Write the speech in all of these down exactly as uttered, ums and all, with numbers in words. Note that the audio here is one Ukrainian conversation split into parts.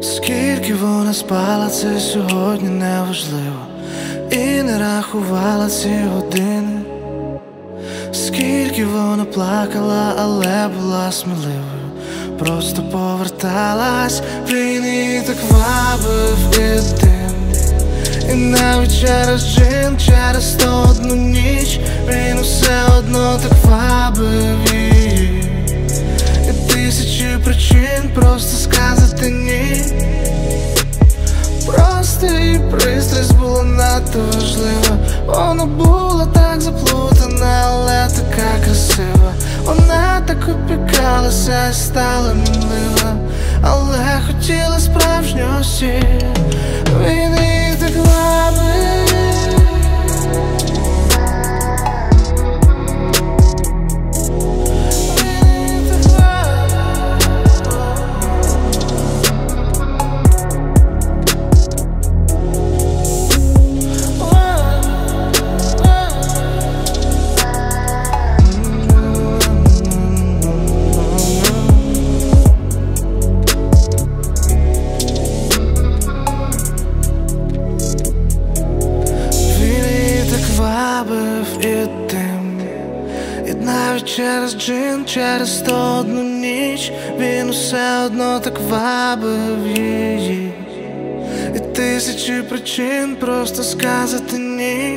Скільки вона спала, це сьогодні неважливо, і не рахувала ці години. Скільки вона плакала, але була сміливою, просто поверталась. Він її так вабив і дим. І навіть через джин, через сто одну ніч він усе одно так вабив її. І тисячі причин просто сказати ні. Просто її пристрасть була надто важлива. Вона була так заплутана, але така красива. Вона так опікалася і стала мінлива, але хотіла справжньості. Він її так вабив. І дим. І навіть через джин, через сто одну ніч він усе одно так вабив її. І тисячі причин просто сказати ні.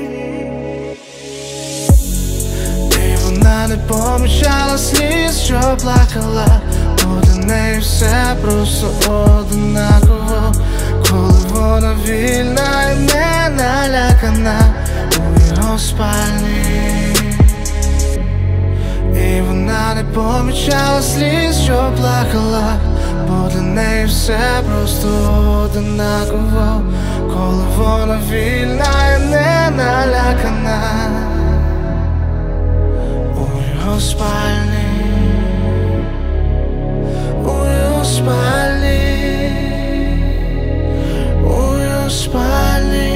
І вона не помічала сліз, що плакала, бо для неї все просто однаково. Коли вона вільна і не налякана у його спальні. І вона не помічала сліз, що плакала, бо для неї все просто однаково. Коли вона вільна і не налякана у його спальні, у його спальні, у його спальні.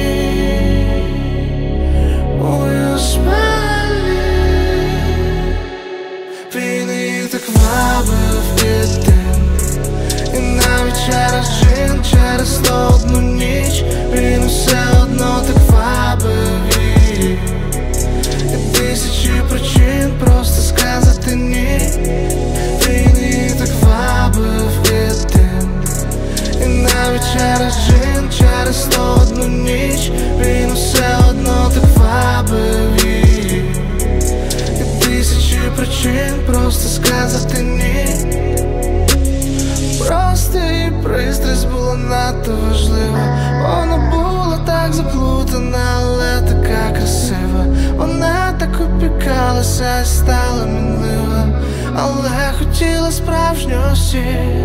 Він її так вабив і дим. І навіть через джин, через сто одну ніч він усе одно так вабив її. І тисячі причин просто сказати ні. Він її так вабив і дим. І навіть через джин, через сто одну ніч він усе одно так вабив її. І тисячі причин просто сказати ні. Просто її пристрасть була надто важлива. Вона була так заплутана, але така красива. Вона так опікалася і стала мінлива, але хотіла справжньості.